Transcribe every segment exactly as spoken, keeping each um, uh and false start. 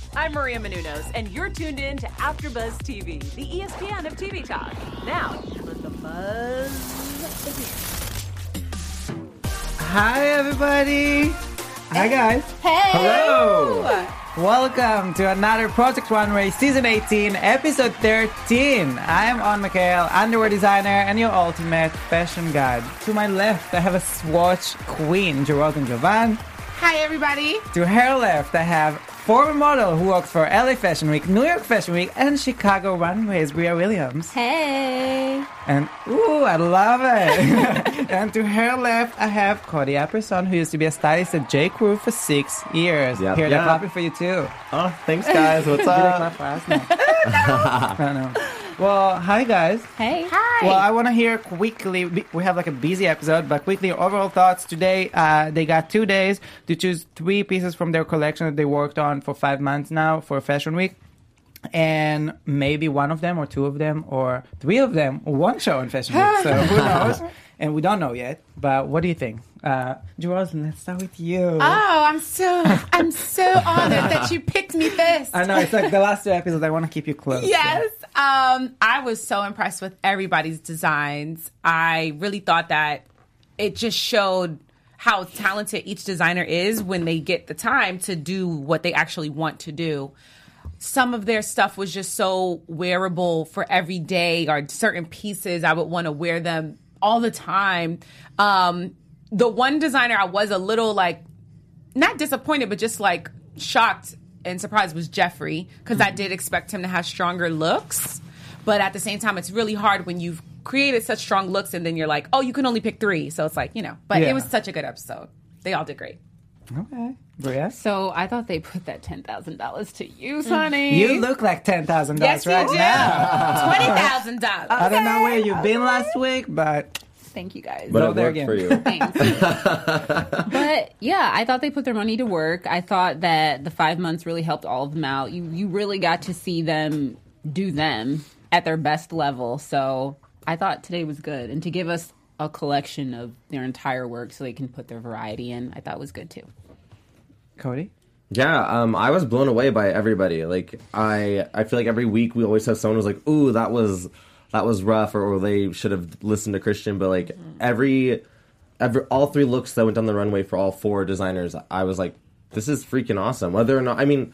I'm Maria Menounos, and you're tuned in to AfterBuzz T V, the E S P N of T V talk. Now, let the buzz begin. Hi, everybody. Hi, guys. Hey. Hello. Welcome to another Project Runway Season eighteen, Episode thirteen. I am On McHale, underwear designer and your ultimate fashion guide. To my left, I have a Swatch queen, Geraldine Jovan. Hi, everybody. To her left, I have former model who works for L A Fashion Week, New York Fashion Week, and Chicago Runways, Bria Williams. Hey. And, ooh, I love it. And to her left, I have Cody Apperson, who used to be a stylist at J. Crew for six years. Yep. Here, they're Yep. clapping for you, too. Oh, thanks, guys. What's Did they up? clap for us? No. I don't know. Well, hi, guys. Hey. Hi. Well, I want to hear quickly, we have like a busy episode, but quickly, overall thoughts today. Uh, they got two days to choose three pieces from their collection that they worked on for five months now for Fashion Week. And maybe one of them or two of them or three of them won't show in Fashion Week. So who knows? And we don't know yet. But what do you think? Uh, Jocelyn, let's start with you. Oh, I'm so I'm so honored that you picked me first. I know, it's like the last two episodes. I want to keep you close. Yes. Um, I was so impressed with everybody's designs. I really thought that it just showed how talented each designer is when they get the time to do what they actually want to do. Some of their stuff was just so wearable for every day, or certain pieces I would want to wear them all the time. Um, the one designer I was a little like, not disappointed, but just like shocked and surprised was Jeffree, because mm-hmm. I did expect him to have stronger looks. But at the same time, it's really hard when you've created such strong looks and then you're like, oh, you can only pick three. So it's like, you know, but Yeah. it was such a good episode. They all did great. Okay. Bria? So I thought they put that ten thousand dollars to use, honey. You look like ten thousand dollars Yes, you right do. now. twenty thousand dollars. I don't know where you've been last week, but Thank you, guys. But Go it there worked again. for you. Thanks. But yeah, I thought they put their money to work. I thought that the five months really helped all of them out. You you really got to see them do them at their best level. So I thought today was good. And to give us a collection of their entire work so they can put their variety in, I thought was good too. Cody? Yeah, um, I was blown away by everybody. Like, I, I feel like every week we always have someone who's like, "Ooh, that was that was rough," or, or they should have listened to Christian. But like every, every, all three looks that went down the runway for all four designers, I was like, "This is freaking awesome." Whether or not, I mean,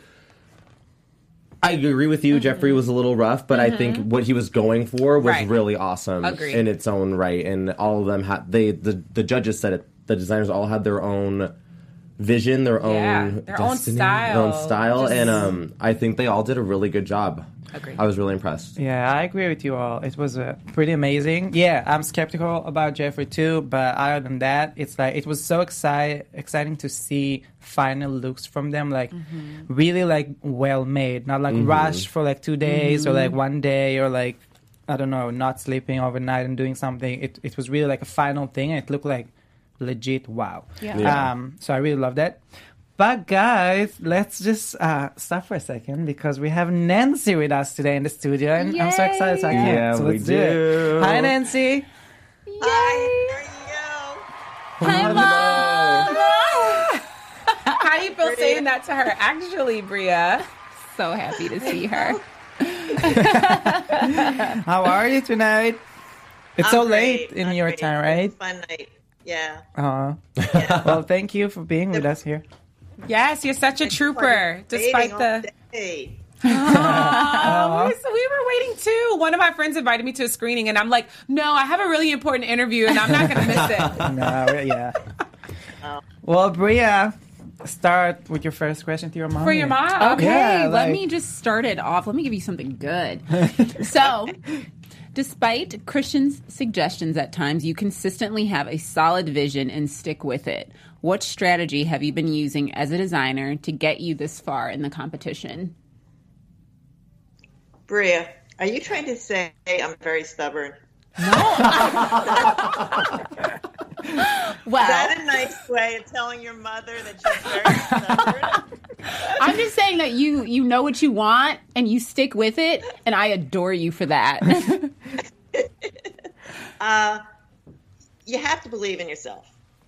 I agree with you. Mm-hmm. Jeffree was a little rough, but mm-hmm. I think what he was going for was right. really awesome Agreed. in its own right. And all of them had they the the judges said it. The designers all had their own vision, their Yeah, own their own destiny, style. their own style, Just- and um, I think they all did a really good job. Agreed. I was really impressed. Yeah, I agree with you all. It was uh, pretty amazing. Yeah, I'm skeptical about Jeffree too, but other than that, it's like it was so exci- exciting to see final looks from them, like Mm-hmm. really like well made, not like Mm-hmm. rushed for like two days Mm-hmm. or like one day or like I don't know, not sleeping overnight and doing something. It it was really like a final thing, and it looked like legit wow. Yeah. Yeah. Um, so I really love that. But guys, let's just uh, stop for a second because we have Nancy with us today in the studio, and I'm so excited. So I can't. Yeah, so we let's do it. do. Hi, Nancy. Hi, Hi, Mom. How do you feel saying that to her? Actually, Bria. So happy to see her. How are you tonight? It's I'm so great. late in I'm your great. time, It right? was a fun night. Yeah. Uh, yeah. well, thank you for being with us here. Yes, you're such a trooper. Despite Dating the. all day. Oh, we, was- we were waiting too. One of my friends invited me to a screening, and I'm like, no, I have a really important interview, and I'm not going to miss it. No, yeah. Oh. Well, Bria, start with your first question to your mom. For your mom. Okay, Yeah, let like- me just start it off. Let me give you something good. So, despite Christian's suggestions at times, you consistently have a solid vision and stick with it. What strategy have you been using as a designer to get you this far in the competition? Bria, are you trying to say I'm very stubborn? Well, Is that a nice way of telling your mother that she's very stubborn? I'm just saying that you you know what you want and you stick with it, and I adore you for that. uh, you have to believe in yourself.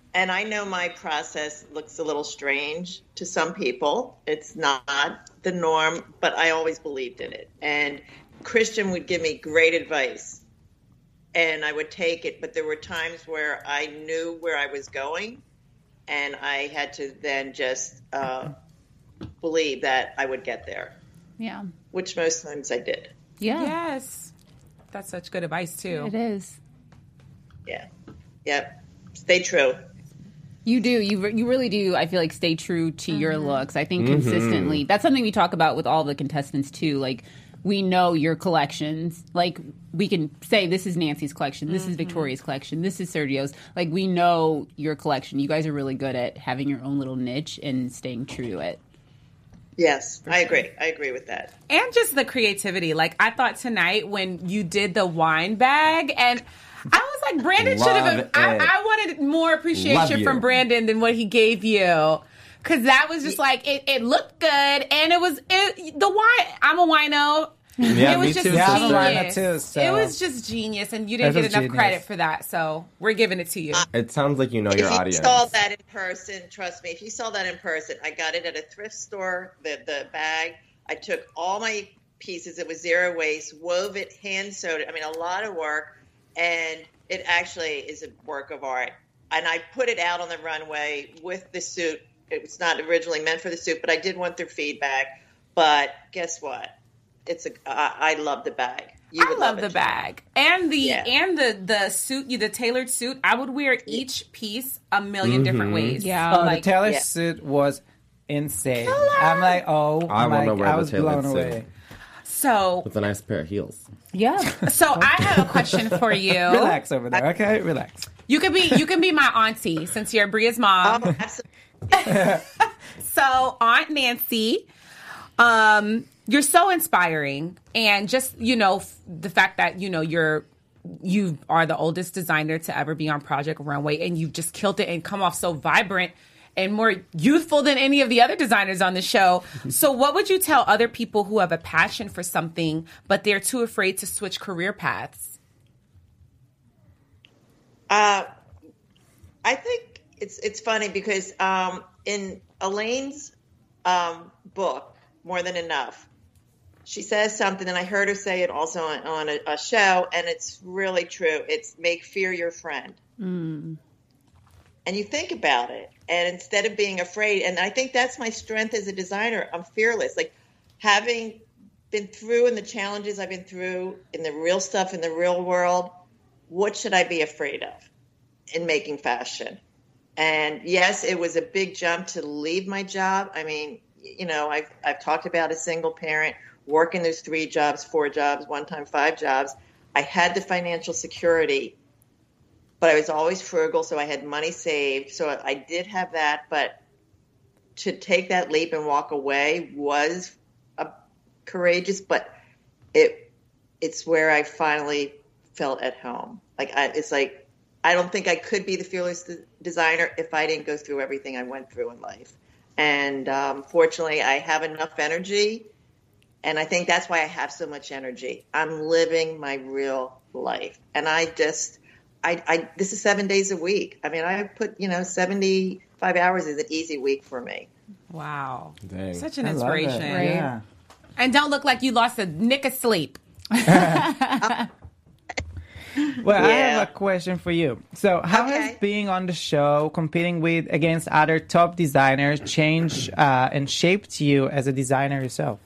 And I know my process looks a little strange to some people. It's not the norm, but I always believed in it. And Christian would give me great advice, and I would take it. But there were times where I knew where I was going, and I had to then just uh, believe that I would get there, Yeah. which most times I did. Yeah. Yes. That's such good advice, too. It is. Yeah. Yep. Stay true. You do. You re- you really do. I feel like stay true to your looks. I think consistently. That's something we talk about with all the contestants too. Like we know your collections. Like we can say this is Nancy's collection. This is Victoria's collection. This is Sergio's. Like we know your collection. You guys are really good at having your own little niche and staying true to it. Yes, I agree. I agree with that. And just the creativity. Like, I thought tonight when you did the wine bag, and I was like, Brandon should have. Love I, it. I wanted more Love appreciation you. from Brandon than what he gave you. Because that was just like, it, it looked good, and it was, it, the wine, I'm a wino. Yeah, it was me just too, Yeah, I'm a genius. wino too, so- It was just genius, and you didn't It get was enough genius. credit for that, so we're giving it to you. It sounds like you know If your you audience. saw that in person, trust me, if you saw that in person, I got it at a thrift store, the, the bag. I took all my pieces. It was zero waste, wove it, hand sewed it. I mean, a lot of work, and it actually is a work of art. And I put it out on the runway with the suit. It was not originally meant for the suit, but I did want their feedback. But guess what? It's a. I, I love the bag. You I would love it, the too. bag and the Yeah. and the the suit, the tailored suit. I would wear each piece a million different ways. Yeah. Oh, like, the Taylor yeah. suit was insane. I'm like, oh, I my, wanna wear I the was tailored blown suit. away. so With a nice pair of heels. Yeah. so I have a question for you. Relax over there, okay? Relax. You can be you can be my auntie since you're Bria's mom. Oh, absolutely. So Aunt Nancy, um, you're so inspiring, and just you know f- the fact that you know you're you are the oldest designer to ever be on Project Runway, and you've just killed it and come off so vibrant and more youthful than any of the other designers on the show. So what would you tell other people who have a passion for something but they're too afraid to switch career paths? Uh, I think it's it's funny because um, in Elaine's um, book, More Than Enough, she says something, and I heard her say it also on, on a, a show, and it's really true. It's make fear your friend. Mm. And you think about it, and instead of being afraid, and I think that's my strength as a designer, I'm fearless. Like having been through and the challenges I've been through in the real stuff in the real world, what should I be afraid of in making fashion? And yes, it was a big jump to leave my job. I mean, you know, I've, I've talked about a single parent working those three jobs, four jobs, one time five jobs. I had the financial security, but I was always frugal, so I had money saved. So I did have that, but to take that leap and walk away was uh, courageous, but it it's where I finally felt at home. Like I, it's like I don't think I could be the fearless de- designer if I didn't go through everything I went through in life. And um, fortunately, I have enough energy, and I think that's why I have so much energy. I'm living my real life, and I just, I, I this is seven days a week. I mean, I put, you know, seventy-five hours is an easy week for me. Wow. Dang. Such an I love it. inspiration. Yeah. And don't look like you lost a nick of sleep. Well, I Yeah. have a question for you. So, how Okay. has being on the show, competing with against other top designers, changed uh, and shaped you as a designer yourself?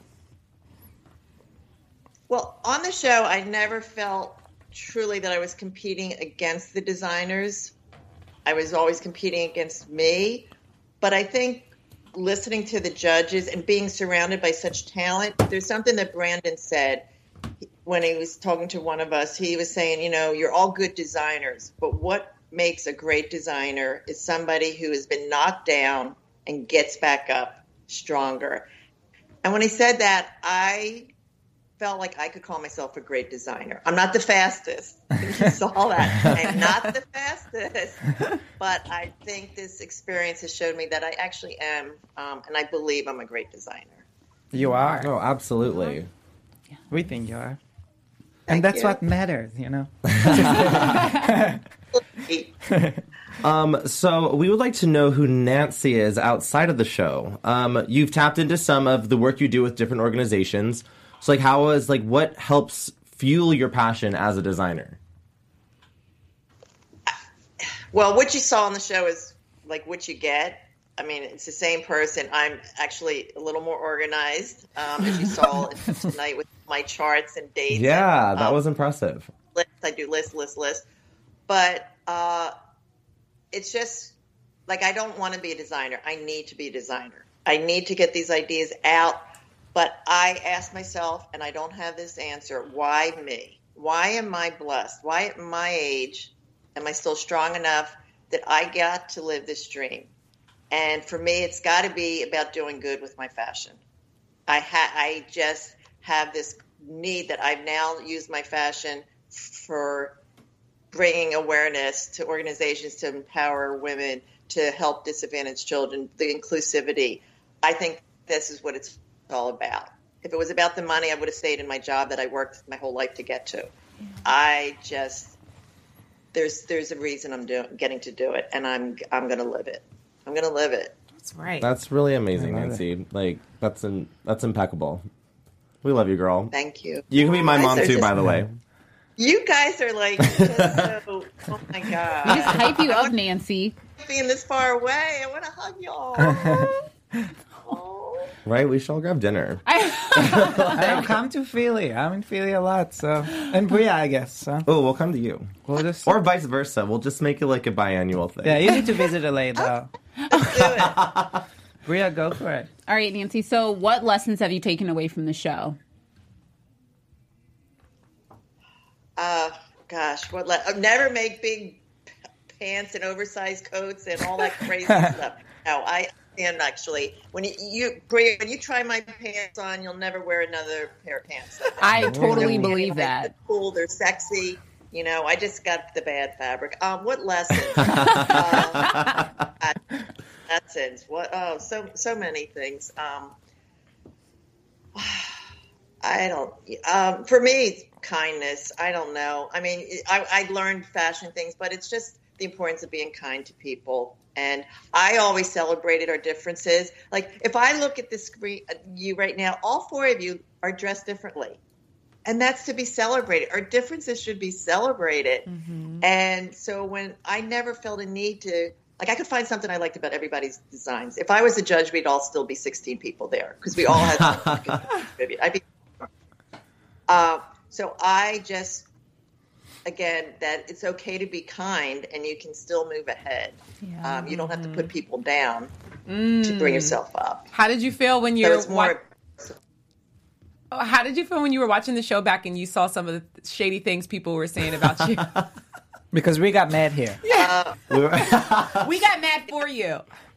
Well, on the show, I never felt truly that I was competing against the designers. I was always competing against me. But I think listening to the judges and being surrounded by such talent, there's something that Brandon said when he was talking to one of us. He was saying, you know, you're all good designers, but what makes a great designer is somebody who has been knocked down and gets back up stronger. And when he said that, I felt like I could call myself a great designer. I'm not the fastest. You saw that. I'm not the fastest. But I think this experience has showed me that I actually am, um, and I believe I'm a great designer. You are. Oh, absolutely. We think you are. Thank And that's you. what matters, you know? Um, so we would like to know who Nancy is outside of the show. Um, you've tapped into some of the work you do with different organizations. So, like, how is like what helps fuel your passion as a designer? Well, what you saw on the show is like what you get. I mean, it's the same person. I'm actually a little more organized, um, as you saw tonight with my charts and dates. Yeah, and, that um, was impressive. List. I do list, list, list. But uh, it's just like I don't want to be a designer. I need to be a designer. I need to get these ideas out. But I ask myself, and I don't have this answer, why me? Why am I blessed? Why at my age am I still strong enough that I got to live this dream? And for me, it's got to be about doing good with my fashion. I ha- I just have this need that I've now used my fashion for bringing awareness to organizations to empower women, to help disadvantaged children, the inclusivity. I think this is what it's all about. If it was about the money, I would have stayed in my job that I worked my whole life to get to. Yeah. I just there's there's a reason I'm doing getting to do it, and I'm I'm going to live it. I'm going to live it. That's right. That's really amazing, Nancy. It. Like that's an, that's impeccable. We love you, girl. Thank you. You can be my mom too, just, by the way. You guys are like just so. Oh my god! We just hype you up, Nancy. Being this far away, I want to hug y'all. Oh. Right? We should all grab dinner. I come to Philly. I'm in Philly a lot, so and Bria, I guess. So. Oh, we'll come to you. We'll just or vice versa. We'll just make it like a biannual thing. Yeah, you need to visit L A though. Let's do it. Bria, go for it. All right, Nancy. So, what lessons have you taken away from the show? Uh, gosh, what? Le- uh, never make big p- pants and oversized coats and all that crazy stuff. No, I am actually. When you, you Bria, when you try my pants on, you'll never wear another pair of pants. I totally They're believe that. They're cool. They're sexy. You know, I just got the bad fabric. Um, what lessons? uh, lessons. What? Oh, so so many things. Um, I don't. Um, for me, it's kindness. I don't know. I mean, I, I learned fashion things, but it's just the importance of being kind to people. And I always celebrated our differences. Like if I look at this screen, you right now, all four of you are dressed differently. And that's to be celebrated. Our differences should be celebrated. Mm-hmm. And so when I never felt a need to, like I could find something I liked about everybody's designs. If I was a judge, we'd all still be sixteen people there because we all had something to contribute. I'd be, uh, so I just, again, that it's okay to be kind and you can still move ahead. Yeah. Um, you don't have to put people down mm. to bring yourself up. How did you feel when you so were it's more, wa- How did you feel when you were watching the show back and you saw some of the shady things people were saying about you? Because we got mad here. Yeah. We got mad for you.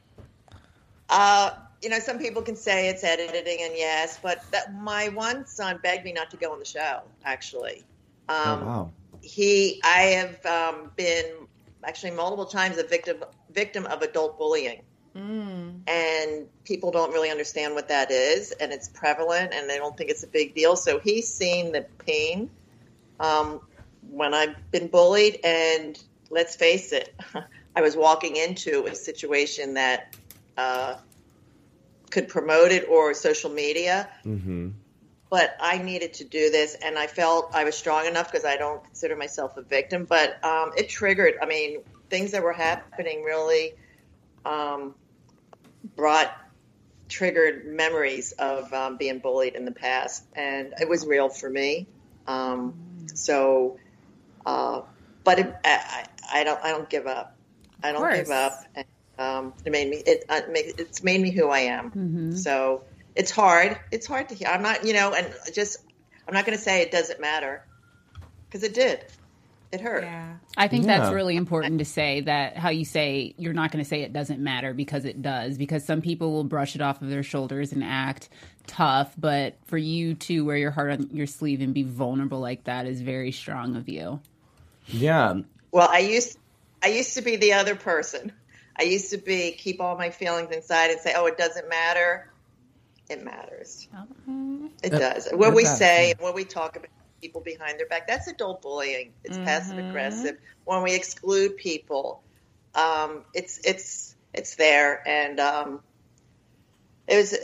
Uh, you know, some people can say it's editing, and yes, but that my one son begged me not to go on the show, actually. Um, oh, wow. He, I have um, been actually multiple times a victim victim of adult bullying. Mm. And people don't really understand what that is, and it's prevalent, and they don't think it's a big deal. So he's seen the pain um, when I've been bullied, and let's face it, I was walking into a situation that uh, could promote it or social media. Mm-hmm. But I needed to do this, and I felt I was strong enough because I don't consider myself a victim. But um, it triggered, I mean, things that were happening really um, brought, triggered memories of um, being bullied in the past. And it was real for me. Um, so, uh, but it, I, I don't I don't give up. I don't give up. And, um, it made me, it, uh, it's made me who I am. Mm-hmm. So, it's hard. It's hard to hear. I'm not, you know, and just, I'm not going to say it doesn't matter because it did. It hurt. Yeah. I think yeah. that's really important to say that how you say you're not going to say it doesn't matter because it does, because some people will brush it off of their shoulders and act tough. But for you to wear your heart on your sleeve and be vulnerable like that is very strong of you. Yeah. Well, I used, I used to be the other person. I used to be, keep all my feelings inside and say, oh, it doesn't matter. It matters. Mm-hmm. It does. What we say and what we talk about people behind their back, that's adult bullying. It's mm-hmm. passive aggressive. When we exclude people, Um, it's it's it's there, and um, it was.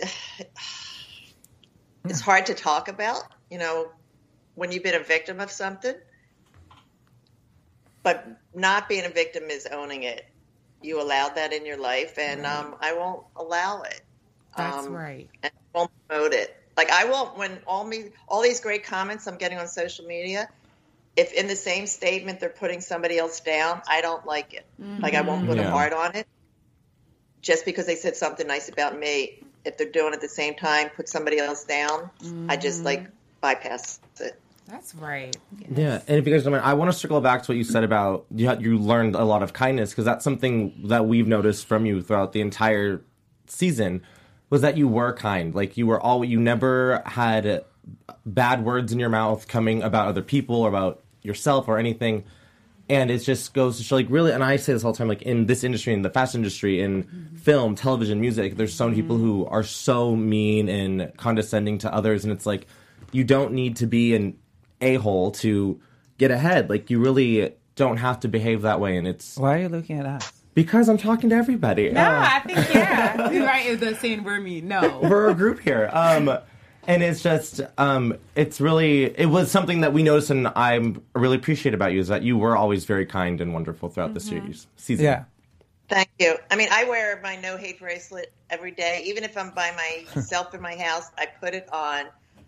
It's hard to talk about, you know, when you've been a victim of something. But not being a victim is owning it. You allowed that in your life, and um, I won't allow it. That's um, right. And I won't promote it. Like I won't. When all me, all these great comments I'm getting on social media, if in the same statement they're putting somebody else down, I don't like it. Mm-hmm. Like I won't put Yeah. a heart on it. Just because they said something nice about me, if they're doing it at the same time, put somebody else down, mm-hmm. I just like bypass it. That's right. Yes. Yeah, and if you guys don't mind, I want to circle back to what you said about you, had, you learned a lot of kindness, because that's something that we've noticed from you throughout the entire season, was that you were kind. Like, you were all, you never had bad words in your mouth coming about other people or about yourself or anything. And it just goes to show, like, really, and I say this all the time, like, in this industry, in the fashion industry, in mm-hmm. film, television, music, there's so many mm-hmm. people who are so mean and condescending to others, and it's like, you don't need to be an a-hole to get ahead. Like, you really don't have to behave that way, and it's... Why are you looking at us? Because I'm talking to everybody. No, uh, I think, yeah. You're right, is the saying we're me. No. We're a group here. Um, and it's just, um, it's really, it was something that we noticed, and I really appreciate about you, is that you were always very kind and wonderful throughout mm-hmm. the series, season. Yeah. Thank you. I mean, I wear my no hate bracelet every day. Even if I'm by myself in my house, I put it on.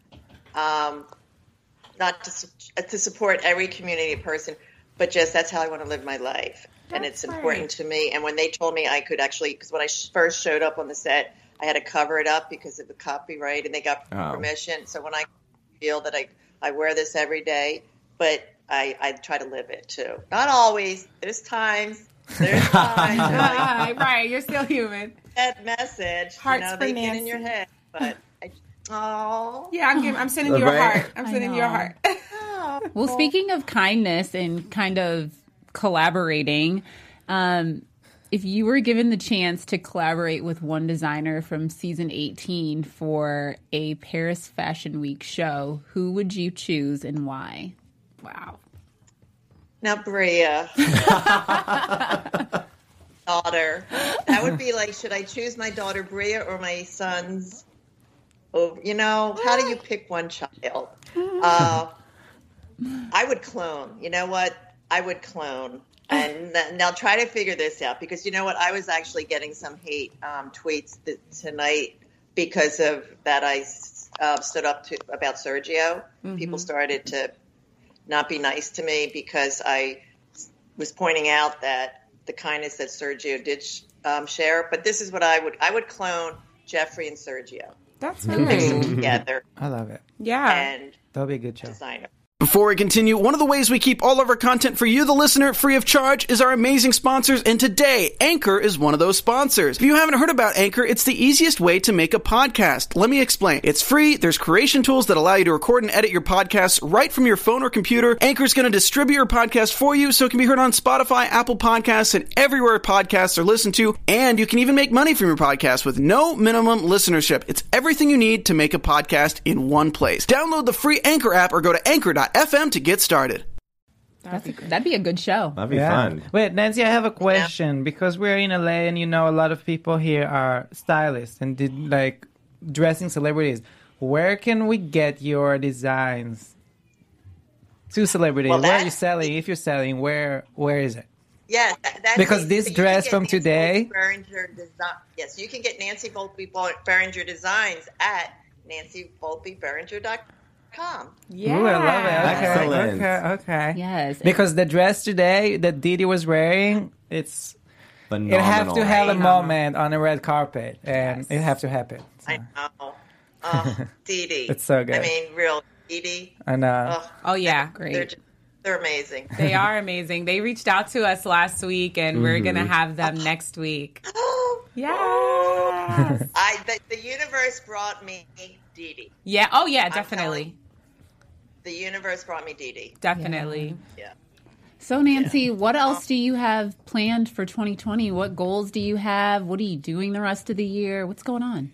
Um, not to su- to support every community person, but just that's how I want to live my life. That's and it's right. important to me. And when they told me I could actually, because when I sh- first showed up on the set, I had to cover it up because of the copyright, and they got oh. permission. So when I feel that I, I wear this every day, but I, I try to live it too. Not always. There's times. There's times. Right, right. You're still human. That message, Hearts you know, for they Nancy. get in your head, but I, oh. Yeah, I'm giving, I'm sending you a Right. heart. I'm sending you a heart. Well, speaking of kindness and kind of collaborating, um, if you were given the chance to collaborate with one designer from season eighteen for a Paris Fashion Week show, who would you choose and why? Wow. Now, Bria, daughter, that would be like, should I choose my daughter Bria or my son's? Oh, you know, how do you pick one child? Uh, I would clone. You know what? I would clone. And th- now try to figure this out, because you know what? I was actually getting some hate um, tweets th- tonight because of that. I uh, stood up to about Sergio. Mm-hmm. People started to not be nice to me because I was pointing out that the kindness that Sergio did sh- um, share. But this is what I would I would clone Jeffrey and Sergio. That's and mix them nice. together. I love it. Yeah. And That'll be a good show. designer. Before we continue, one of the ways we keep all of our content for you, the listener, free of charge is our amazing sponsors, and today, Anchor is one of those sponsors. If you haven't heard about Anchor, it's the easiest way to make a podcast. Let me explain. It's free, there's creation tools that allow you to record and edit your podcasts right from your phone or computer. Anchor's going to distribute your podcast for you so it can be heard on Spotify, Apple Podcasts, and everywhere podcasts are listened to, and you can even make money from your podcast with no minimum listenership. It's everything you need to make a podcast in one place. Download the free Anchor app or go to anchor dot f m to get started. That's a, that'd be a good show. That'd be Yeah. fun. Wait, Nancy, I have a question, because we're in L A and you know a lot of people here are stylists and did like dressing celebrities. Where can we get your designs to celebrities? Well, where are that- you selling? If you're selling, where where is it? Yeah, that, that's Because it. this So you dress can get from Nancy today- Volpe Berenger design. Yes, you can get Nancy Volpe Berenger designs at nancy volpe berenger dot com. Yeah. Ooh, I love it. Okay, Excellent. okay, okay. Yes. Because the dress today that Didi was wearing, it's Phenomenal. it have to have a Phenomenal. moment on a red carpet, and Yes. it have to happen. So, I know. Oh, Dee Dee. It's so good. I mean, real Dee Dee. I know. Oh, Oh, yeah. Great. they're, just, they're amazing. They are amazing. They reached out to us last week, and we're Mm-hmm. going to have them next week. Oh, Yes. I the, the universe brought me Dee Dee. Yeah. Oh, yeah, I'm definitely. The universe brought me Dee Dee. Definitely. Yeah. So, Nancy, what else do you have planned for twenty twenty? What goals do you have? What are you doing the rest of the year? What's going on?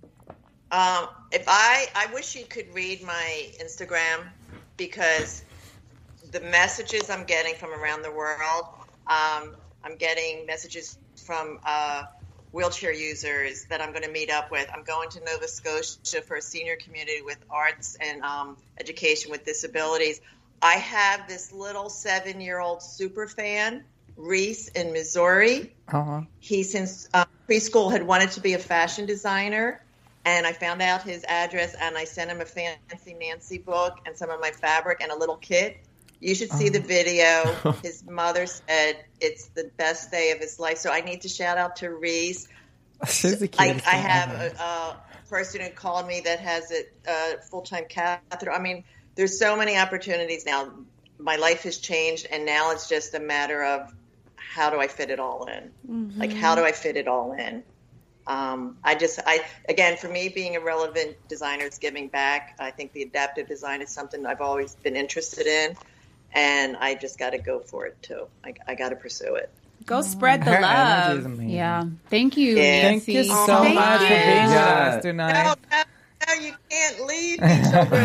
Um, if I, I wish you could read my Instagram, because the messages I'm getting from around the world, um, I'm getting messages from uh, wheelchair users that I'm going to meet up with. I'm going to Nova Scotia for a senior community with arts and um, education with disabilities. I have this little seven-year-old super fan, Reese in Missouri. Uh-huh. He, since uh, preschool, had wanted to be a fashion designer, and I found out his address, and I sent him a Fancy Nancy book and some of my fabric and a little kit. You should see the video. His mother said it's the best day of his life. So I need to shout out to Reese. She's the I, cutest I thing have ever. a, a person who called me that has a, a full-time catheter. I mean, there's so many opportunities now. My life has changed, and now it's just a matter of how do I fit it all in? Mm-hmm. Like, how do I fit it all in? Um, I just, I again, for me, being a relevant designer is giving back. I think the adaptive design is something I've always been interested in. And I just got to go for it, too. I, I got to pursue it. Go spread the Her energy is love. amazing. Yeah. Thank you, Yeah. Thank Nancy. you so Thank much you. for being with Yeah. us tonight. No, no, no, you can't leave me, children.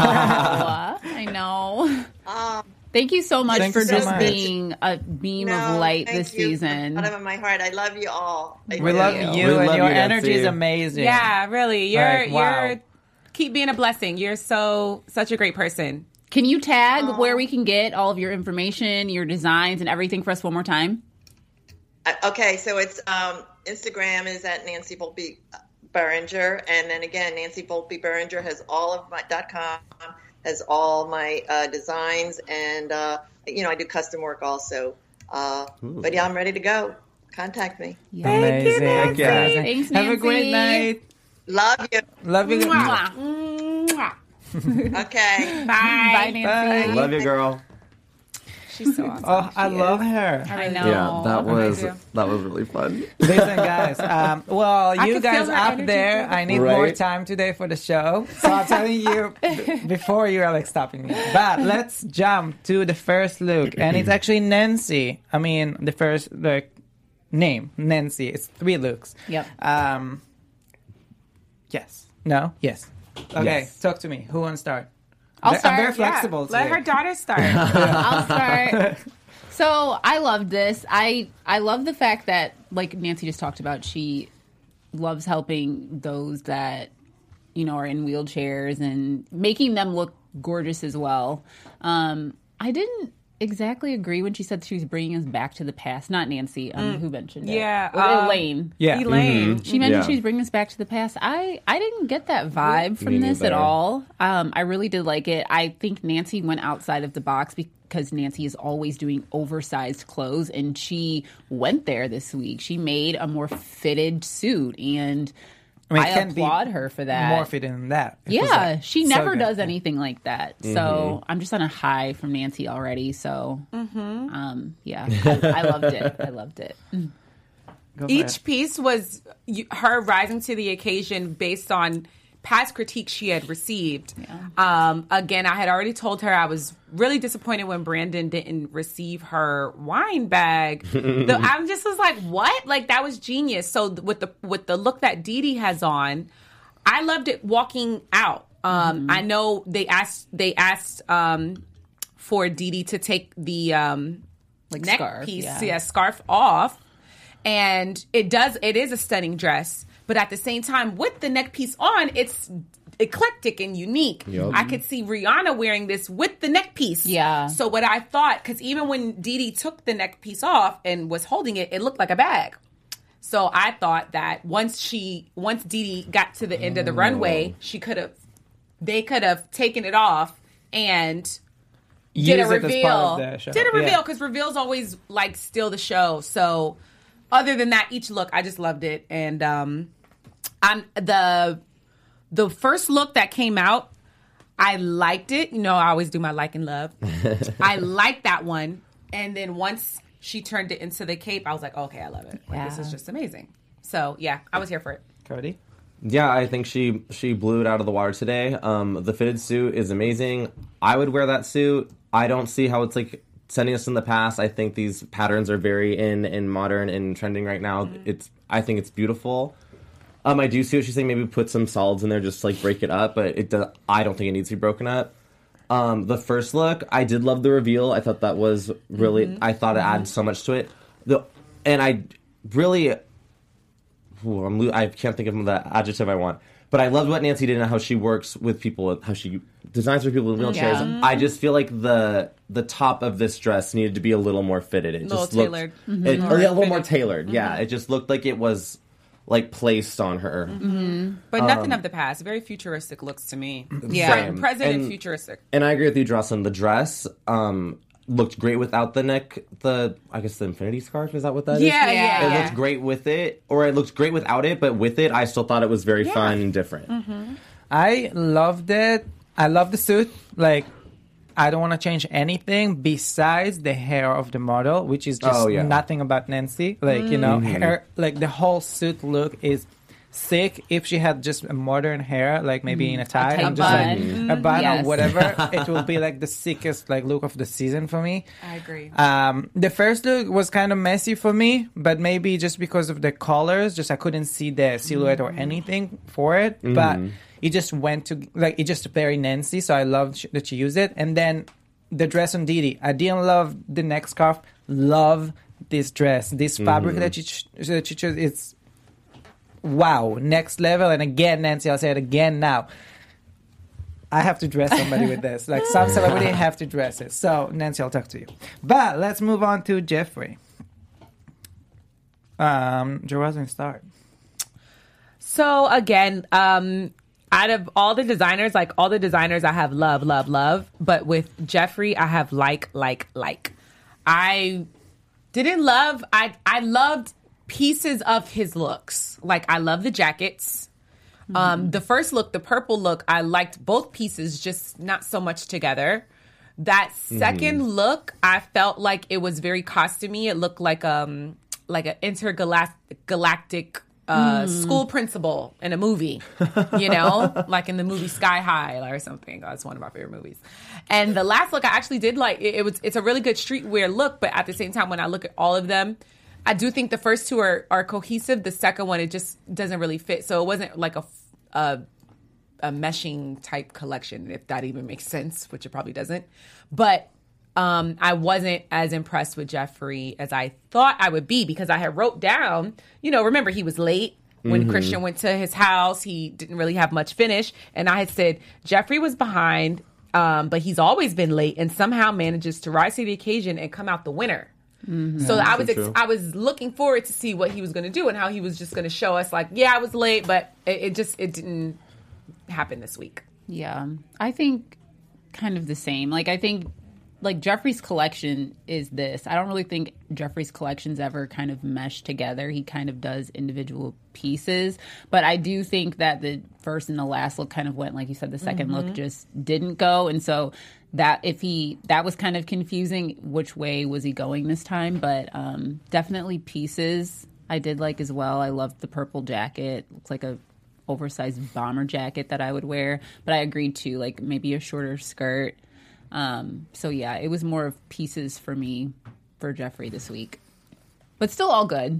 Oh, I know. um, Thank you so much Thank for you so just much. being a beam no, of light thank this you season. from the bottom of my heart. I love you all. I We do. love you. you, We and love your you, energy is Nancy. amazing. Yeah, really. You're Like, wow. you're keep being a blessing. You're so such a great person. Can you tag where we can get all of your information, your designs, and everything for us one more time? Uh, Okay, so it's um, Instagram is at Nancy Volpe Beringer, and then again, Nancy Volpe Beringer has all of my dot com has all my uh, designs, and uh, you know I do custom work also. Uh, but yeah, I'm ready to go. Contact me. Amazing. Nancy. Amazing. Thanks, Have a great Nancy. night. Love you. Love you. Mwah. Mwah. Okay. Bye. Bye, Nancy. Bye. Love you, girl. She's so awesome. Oh, I She love is. her. I know. Yeah, that was do. that was really fun. Listen, guys. Um, well, I you could guys feel her up energy there, too. I need more Right. time today for the show. So I'm telling you b- before you're like stopping me. But let's jump to the first look, and it's actually Nancy. I mean, the first like name Nancy. It's three looks. Yep. Um. Yes. No. Yes. Okay. Yes. Talk to me. Who wants to start? I'll I'm start. very Yeah, flexible. Let today. her daughter start. I'll start. So I love this. I I love the fact that, like Nancy just talked about, she loves helping those that, you know, are in wheelchairs and making them look gorgeous as well. Um, I didn't exactly agree when she said she was bringing us back to the past. Not Nancy, um, who mentioned it. Yeah, Well, um, Elaine. Yeah. Elaine. She mentioned Yeah. she was bringing us back to the past. I, I didn't get that vibe from Me this at neither. all. Um, I really did like it. I think Nancy went outside of the box because Nancy is always doing oversized clothes, and she went there this week. She made a more fitted suit, and I, mean, it can't be applaud her for that. More fitting than that. It was, Yeah, like, she so never good. does anything like that. So I'm just on a high from Nancy already. So, um, yeah, I, I loved it. I loved it. Go for Each it. piece was you, her rising to the occasion based on past critiques she had received. Um, again, I had already told her I was really disappointed when Brandon didn't receive her wine bag. the, I'm just was like, what? Like that was genius. So th- with the with the look that Dee Dee has on, I loved it walking out. Um, I know they asked they asked um, for Dee Dee to take the um, Like neck scarf, piece, yeah. yeah, scarf off. And it does, it is a stunning dress, but at the same time, with the neck piece on, it's eclectic and unique. Yup. I could see Rihanna wearing this with the neck piece. Yeah. So what I thought, because even when Dee Dee took the neck piece off and was holding it, it looked like a bag. So I thought that once she, once Dee Dee got to the end of the runway, she could have, they could have taken it off and Use did a it as part reveal. of the show. Did a Yeah. reveal because reveals always like steal the show. So other than that, each look I just loved it, and um, I'm the the first look that came out. I liked it. You know, I always do my like and love. I liked that one, and then once she turned it into the cape, I was like, okay, I love it. Like, this Yeah. is just amazing. So yeah, I was here for it. Cody? Yeah, I think she she blew it out of the water today. Um, the fitted suit is amazing. I would wear that suit. I don't see how it's like sending us in the past. I think these patterns are very in and modern and trending right now. Mm-hmm. It's I think it's beautiful. Um, I do see what she's saying. Maybe put some solids in there, just like break it up. But it does, I don't think it needs to be broken up. Um, the first look, I did love the reveal. I thought that was really. Mm-hmm. I thought it added so much to it. the and I really, ooh, I'm, lo- I can't think of the adjective I want. But I loved what Nancy did and how she works with people, how she designs for people in wheelchairs. Yeah. I just feel like the the top of this dress needed to be a little more fitted. It A little just looked, tailored. It, More a little more fitted. tailored. Yeah, it just looked like it was like placed on her. But nothing of the past. Very futuristic looks to me. Yeah. Pre- present and, And- futuristic. And I agree with you, Jocelyn. The dress um, looked great without the neck. The I guess the infinity scarf. Is that what that is? Yeah, Yeah. yeah. It looked great with it, or it looked great without it. But with it, I still thought it was very fun and different. I loved it. I love the suit. Like, I don't want to change anything besides the hair of the model, which is just Oh, yeah. nothing about Nancy. Like, you know, hair, like the whole suit look is sick. If she had just a modern hair, like maybe in a tie, tight I'm just like bun. a bun Yes. or whatever, it will be like the sickest like look of the season for me. I agree. Um, the first look was kind of messy for me, but maybe just because of the colors, just I couldn't see the silhouette or anything for it. But it just went to like it just very Nancy, so I loved sh- that she used it. And then the dress on Didi, I didn't love the neck scarf. Love this dress, this fabric that she ch- that she chose. It's wow, next level. And again, Nancy, I'll say it again now. I have to dress somebody with this. Like some celebrity have to dress it. So Nancy, I'll talk to you. But let's move on to Jeffrey. Um, Jerozen, start. So again, um, out of all the designers, like all the designers, I have love, love, love. But with Jeffrey, I have like, like, like. I didn't love. I I loved pieces of his looks. Like I love the jackets. Um, the first look, the purple look, I liked both pieces, just not so much together. That second look, I felt like it was very costumey. It looked like um like an intergalactic galactic uh, school principal in a movie, you know, like in the movie Sky High or something. That's one of my favorite movies. And the last look, I actually did like. It, it was it's a really good streetwear look, but at the same time, when I look at all of them, I do think the first two are are cohesive. The second one, it just doesn't really fit. So it wasn't like a a, a meshing type collection, if that even makes sense, which it probably doesn't. But um, I wasn't as impressed with Jeffrey as I thought I would be, because I had wrote down, you know, remember he was late when Mm-hmm. Christian went to his house. He didn't really have much finish. And I had said Jeffrey was behind, um, but he's always been late and somehow manages to rise to the occasion and come out the winner. So I was ex- true. I was looking forward to see what he was going to do and how he was just going to show us, like, yeah, I was late, but it, it just it didn't happen this week. Yeah, I think kind of the same. Like, I think, like, Jeffrey's collection is this. I don't really think Jeffrey's collections ever kind of mesh together. He kind of does individual pieces. But I do think that the first and the last look kind of went, like you said, the 2nd look just didn't go. And so that if he, that was kind of confusing. Which way was he going this time? But um, definitely pieces I did like as well. I loved the purple jacket. Looks like a oversized bomber jacket that I would wear. But I agreed to, like, maybe a shorter skirt. Um, so yeah, it was more of pieces for me for Jeffrey this week, but still all good.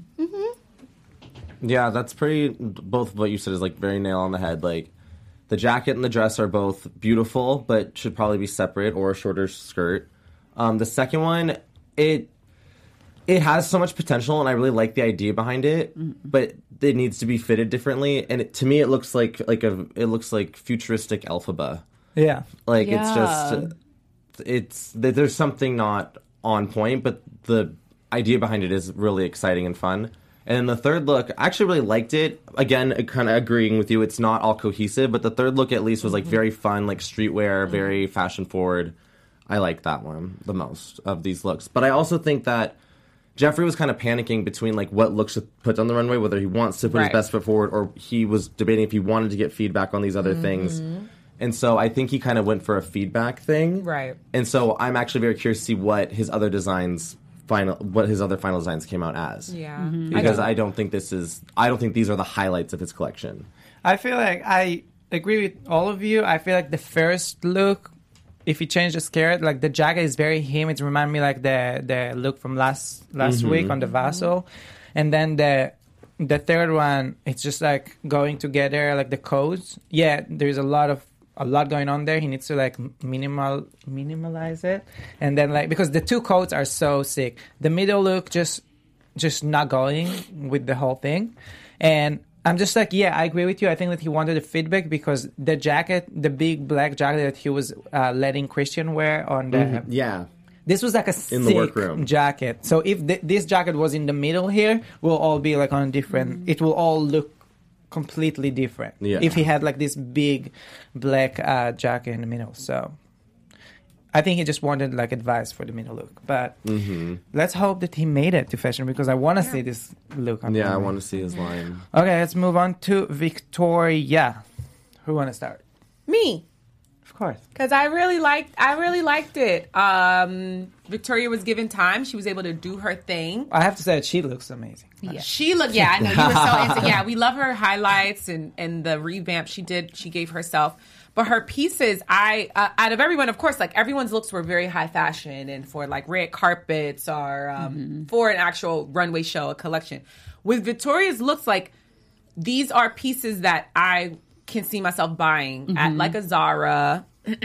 Yeah, that's pretty. Both of what you said is like very nail on the head. Like the jacket and the dress are both beautiful, but should probably be separate or a shorter skirt. Um, the second one, it it has so much potential, and I really like the idea behind it, but it needs to be fitted differently. And it, to me, it looks like like a it looks like futuristic Elphaba. Yeah. Like Yeah. it's just it's there's something not on point, but the idea behind it is really exciting and fun. And then the third look, I actually really liked it. Again, kind of agreeing with you, it's not all cohesive, but the third look at least was like very fun, like streetwear, very fashion forward. I like that one the most of these looks. But I also think that Jeffrey was kind of panicking between like what looks to put on the runway, whether he wants to put his Right. best foot forward, or he was debating if he wanted to get feedback on these other things. And so I think he kind of went for a feedback thing. Right. And so I'm actually very curious to see what his other designs final what his other final designs came out as. Yeah. Because I don't think this is I don't think these are the highlights of his collection. I feel like I agree with all of you. I feel like the first look, if you change the skirt, like the jacket is very him. It reminds me like the the look from last last week on the Vaso. And then the the third one, it's just like going together, like the codes. Yeah, there's a lot of a lot going on there. He needs to like minimal minimalize it. And then like because the two coats are so sick. The middle look just just not going with the whole thing. And I'm just like, yeah, I agree with you. I think that he wanted the feedback because the jacket, the big black jacket that he was uh, letting Christian wear on the... Mhm. Yeah. This was like a In the sick workroom. jacket. So if th- this jacket was in the middle here, we'll all be like on different... It will all look completely different. Yeah. If he had like this big black uh, jacket in the middle. So I think he just wanted like advice for the middle look. But Mm-hmm. let's hope that he made it to fashion because I want to see this look. On Yeah, I him. want to see his line. Okay, let's move on to Victoria. Who want to start? Me. Of course. Because I really liked, I really liked it. Um, Victoria was given time; she was able to do her thing. I have to say that she looks amazing. Yeah. She looked, yeah, I know you were so into. Yeah, we love her highlights and and the revamp she did. She gave herself, but her pieces, I uh, out of everyone, of course, like everyone's looks were very high fashion and for like red carpets or um, Mm-hmm. for an actual runway show, a collection. With Victoria's looks, like these are pieces that I can see myself buying Mm-hmm. at like a Zara.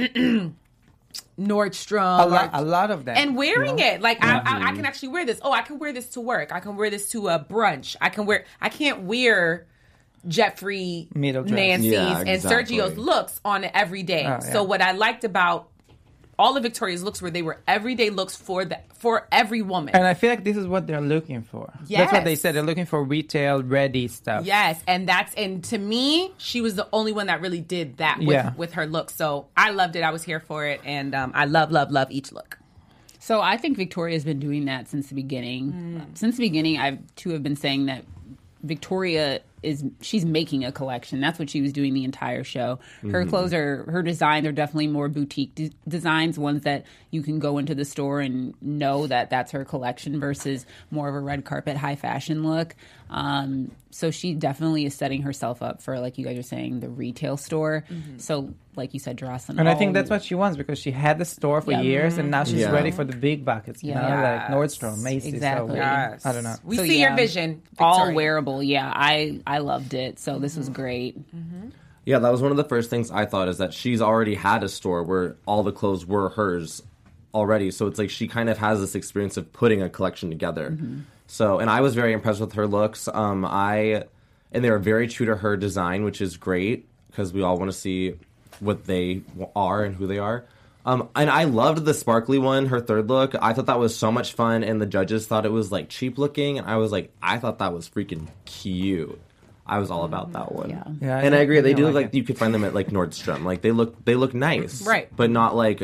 Nordstrom, A lot, or- a lot of them. and wearing you know? it like I, I, I can actually wear this. Oh, I can wear this to work. I can wear this to a brunch. I can wear. I can't wear Jeffrey, Middle dress. Nancy's, Yeah, and exactly. Sergio's looks on it every day. Oh, yeah. So what I liked about all of Victoria's looks were they were everyday looks for the for every woman. And I feel like this is what they're looking for. That's what they Yes. said. They're looking for retail ready stuff. Yes, and that's and to me, she was the only one that really did that with, Yeah. with her look. So I loved it. I was here for it, and um, I love, love, love each look. So I think Victoria's been doing that since the beginning. Since the beginning, I too have been saying that Victoria is she's making a collection. That's what she was doing the entire show. Her clothes are her designs are definitely more boutique de- designs, ones that you can go into the store and know that that's her collection versus more of a red carpet high fashion look. Um, so she definitely is setting herself up for, like you guys are saying, the retail store. So like you said, Jocelyn, And I all- think that's what she wants because she had the store for Yeah. years and now she's Yeah. ready for the big buckets, you Yeah. know, like Yes. Nordstrom, Macy's. Exactly. So, Yes. I don't know. We So, see yeah, your vision, all Victoria. wearable. Yeah, I I loved it. So this was great. Yeah, that was one of the first things I thought is that she's already had a store where all the clothes were hers already. So it's like she kind of has this experience of putting a collection together. So, and I was very impressed with her looks. Um, I, and they were very true to her design, which is great because we all want to see what they are and who they are. Um, and I loved the sparkly one, her third look. I thought that was so much fun, and the judges thought it was like cheap looking, and I was like, I thought that was freaking cute. I was all about that one. Yeah. Yeah, I and I think- agree. I They think do I look like like it. you could find them at like Nordstrom. Like they look, they look nice, Right. But not like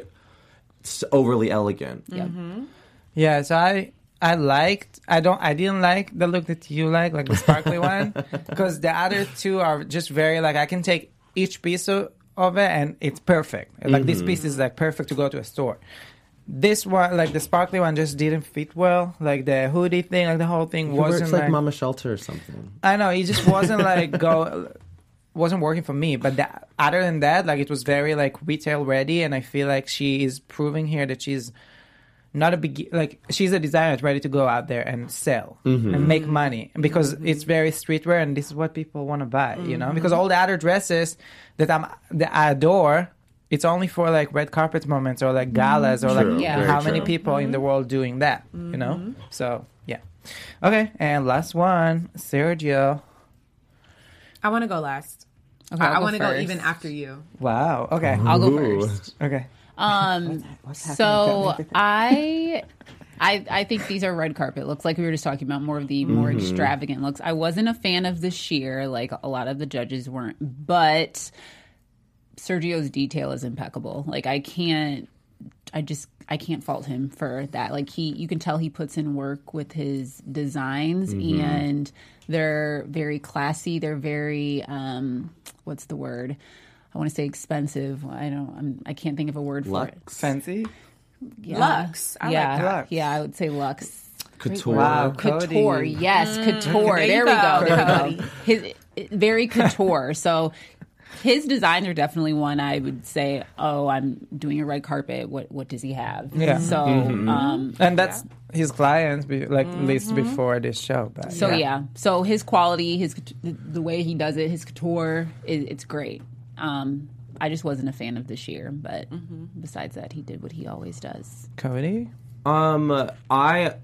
s- overly elegant. Yep. Yeah, so I I liked I don't I didn't like the look that you like, like the sparkly one, because the other two are just very like I can take each piece of, of it and it's perfect. Like this piece is like perfect to go to a store. This one, like the sparkly one, just didn't fit well. Like the hoodie thing, like the whole thing It wasn't works like like Mama Shelter or something. I know it just wasn't like go wasn't working for me. But that, other than that, like it was very like retail ready, and I feel like she is proving here that she's not a big like she's a designer that's ready to go out there and sell and make money because it's very streetwear and this is what people want to buy, you know. Because all the other dresses that I'm that I adore, it's only for like red carpet moments or like galas or True, like Yeah. very how many true. people in the world doing that, you know. So yeah, okay. And last one, Sergio. I want to go last. Okay, I, I'll I go want to go first. even after you. Wow. Okay. I'll go Ooh. first. Okay. Um, What's happening? so I, I, I think these are red carpet looks. Like we were just talking about, more of the more extravagant looks. I wasn't a fan of the sheer, like a lot of the judges weren't, but Sergio's detail is impeccable. Like I can't, I just I can't fault him for that. Like he, you can tell he puts in work with his designs, and they're very classy. They're very, um, what's the word? I want to say expensive. I don't. I'm, I can't think of a word for it. Lux. Fancy. Yeah. Luxe. I like yeah, that. Lux. yeah. I would say Lux. Couture. Wow. Couture, Cody. yes, couture. There you There we go, go. There we Cody. go. His very couture. So his designs are definitely one I would say, oh, I'm doing a red carpet. What what does he have? Yeah. So um, And that's his clients, be, like at least before this show. But so yeah. So his quality, his the way he does it, his couture, it, it's great. Um, I just wasn't a fan of this year, but besides that, he did what he always does. Cody. Um, I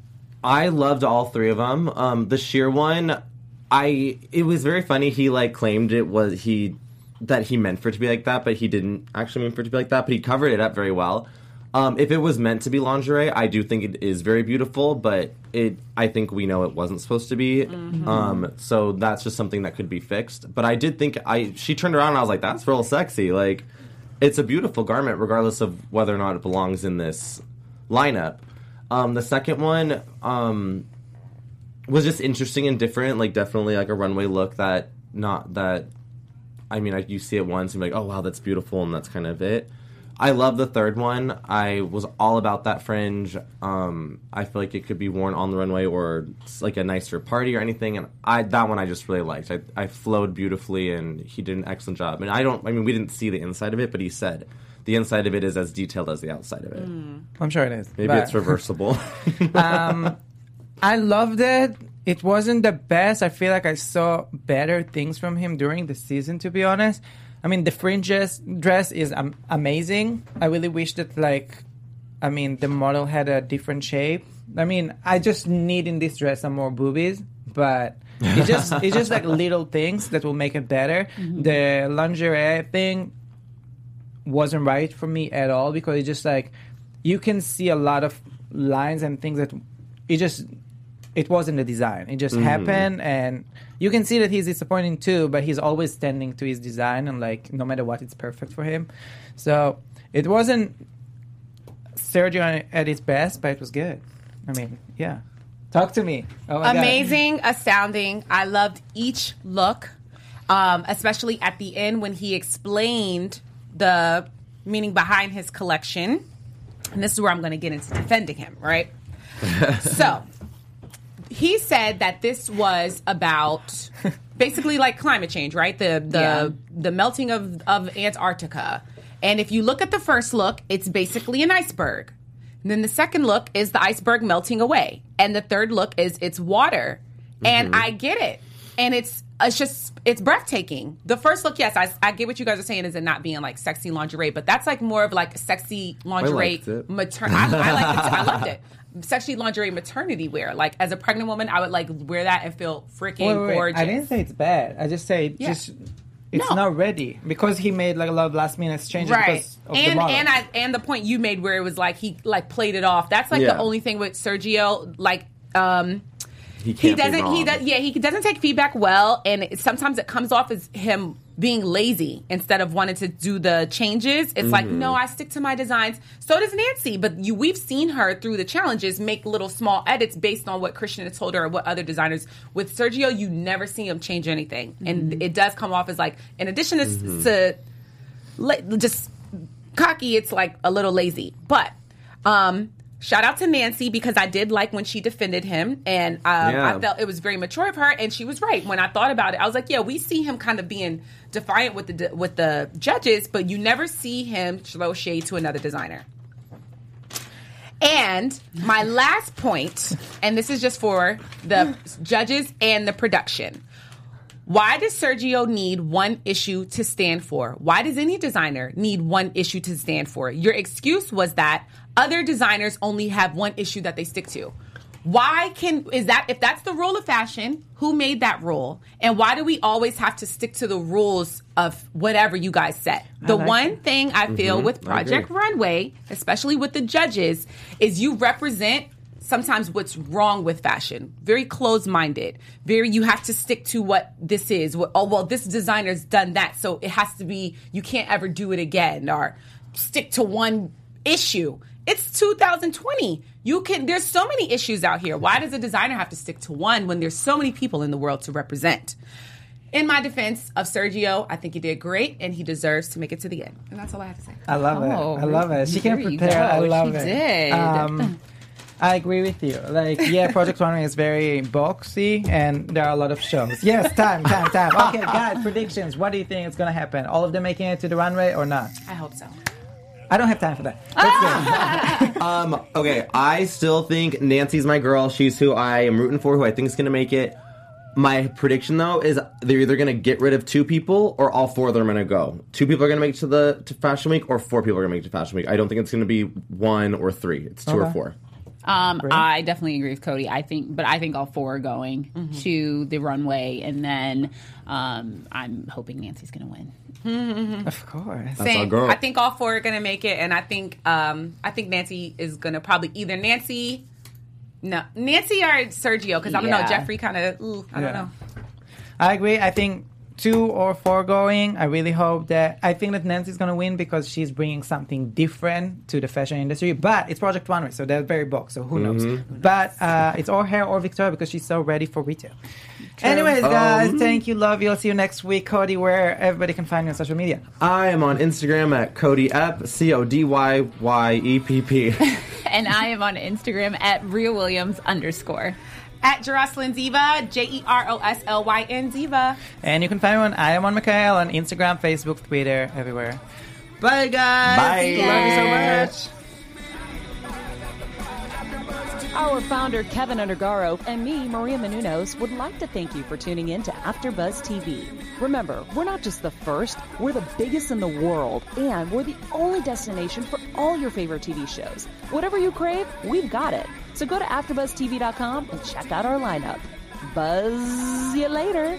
I loved all three of them. Um, the sheer one, I it was very funny. He like claimed it was he that he meant for it to be like that, but he didn't actually mean for it to be like that. But he covered it up very well. Um, if it was meant to be lingerie, I do think it is very beautiful, but it I think we know it wasn't supposed to be. Mm-hmm. Um, so that's just something that could be fixed. But I did think I she turned around and I was like, that's real sexy. Like, it's a beautiful garment, regardless of whether or not it belongs in this lineup. Um, the second one um, was just interesting and different. Like, definitely like a runway look that not that. I mean, I, you see it once and you're like, oh wow, that's beautiful, and that's kind of it. I love the third one. I was all about that fringe. Um, I feel like it could be worn on the runway or like a nicer party or anything. And I that one I just really liked. I, I flowed beautifully, and he did an excellent job. And I don't. I mean, we didn't see the inside of it, but he said the inside of it is as detailed as the outside of it. Mm. I'm sure it is. Maybe but, it's reversible. um, I loved it. It wasn't the best. I feel like I saw better things from him during the season, to be honest. I mean, the fringes dress is um, amazing. I really wish that, like, I mean, the model had a different shape. I mean, I just need in this dress some more boobies, but it's just it's just like little things that will make it better. Mm-hmm. The lingerie thing wasn't right for me at all, because it's just like you can see a lot of lines and things that it just it wasn't the design. It just mm-hmm. happened, and you can see that he's disappointing too, but he's always standing to his design, and like no matter what, it's perfect for him. So it wasn't Sergio at his best, but it was good. I mean, yeah. Talk to me. Oh my Amazing, God. Astounding. I loved each look, um, especially at the end when he explained the meaning behind his collection. And this is where I'm going to get into defending him, right? So he said that this was about basically like climate change, right? The the yeah. the melting of, of Antarctica. And if you look at the first look, it's basically an iceberg. And then the second look is the iceberg melting away. And the third look is it's water. Mm-hmm. And I get it. And it's it's just, it's breathtaking. The first look, yes, I, I get what you guys are saying, is it not being like sexy lingerie, but that's like more of like sexy lingerie. Mater- I, I liked it. I loved it. Sexy lingerie maternity wear. Like, as a pregnant woman, I would like wear that and feel freaking wait, wait, wait. gorgeous. I didn't say it's bad. I just say yeah. just it's no. not ready, because he made like a lot of last minute changes. Right. Because of and the model. and I and the point you made where it was like he like played it off. That's like yeah. the only thing with Sergio. Like, um, he, can't he doesn't. He does. Yeah, he doesn't take feedback well, and it, sometimes it comes off as him being lazy instead of wanting to do the changes. It's mm-hmm. like, no, I stick to my designs. So does Nancy, but you, we've seen her through the challenges make little small edits based on what Christian has told her or what other designers. With Sergio, you never see him change anything. Mm-hmm. And it does come off as like, in addition to, mm-hmm. to la- just cocky, it's like a little lazy. But um, shout out to Nancy, because I did like when she defended him, and um, yeah. I felt it was very mature of her, and she was right. When I thought about it, I was like, yeah, we see him kind of being defiant with the with the judges, but you never see him throw shade to another designer. And my last point, and this is just for the judges and the production. Why does Sergio need one issue to stand for? Why does any designer need one issue to stand for? Your excuse was that other designers only have one issue that they stick to. Why can, is that, if that's the rule of fashion, who made that rule? And why do we always have to stick to the rules of whatever you guys set? The like one that. thing I feel mm-hmm. with Project Runway, especially with the judges, is you represent sometimes what's wrong with fashion. Very closed-minded. Very, you have to stick to what this is. What, oh, well, this designer's done that, so it has to be, you can't ever do it again, or stick to one issue. It's two thousand twenty. You can, there's so many issues out here. Why does a designer have to stick to one when there's so many people in the world to represent? In my defense of Sergio, I think he did great, and he deserves to make it to the end. And that's all I have to say. I love oh, it. I love it. She can prepare. I love she it. Did. Um, I agree with you. Like, yeah, Project Runway is very boxy, and there are a lot of shows. Yes, time, time, time. Okay, guys, predictions. What do you think is going to happen? All of them making it to the runway or not? I hope so. I don't have time for that. Let's go. um, okay, I still think Nancy's my girl. She's who I am rooting for, who I think is going to make it. My prediction, though, is they're either going to get rid of two people or all four of them are going to go. Two people are going to make it to the to Fashion Week, or four people are going to make it to Fashion Week. I don't think it's going to be one or three. It's two okay. or four. Um, Brie? I definitely agree with Cody. I think, but I think all four are going Mm-hmm. to the runway, and then um, I'm hoping Nancy's going to win. Of course. That's our Same. girl. I think all four are gonna make it, and I think um, I think Nancy is gonna probably either Nancy, no Nancy or Sergio, because I don't know Yeah. Jeffrey kind of I don't Yeah. know. I agree. I think two or four going. I really hope that. I think that Nancy's going to win because she's bringing something different to the fashion industry. But it's Project Runway, so they're very bold. So who knows? But uh, it's all her or Victoria because she's so ready for retail. Anyways, guys, Um, thank you. Love you. I'll see you next week. Cody, where everybody can find you on social media. I am on Instagram at Cody Epp, C O D Y Y E P P. And I am on Instagram at Rhea Williams underscore. At Jeroslyn Ziva, J E R O S L Y N Ziva. And you can find me on I am on Mikhail on Instagram, Facebook, Twitter, everywhere. Bye, guys. Bye. Love you so much. Our founder, Kevin Undergaro, and me, Maria Menounos, would like to thank you for tuning in to AfterBuzz T V. Remember, we're not just the first, we're the biggest in the world, and we're the only destination for all your favorite T V shows. Whatever you crave, we've got it. So go to after buzz T V dot com and check out our lineup. Buzz you later.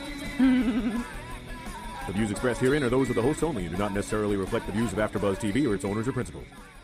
The views expressed herein are those of the hosts only and do not necessarily reflect the views of AfterBuzz T V or its owners or principals.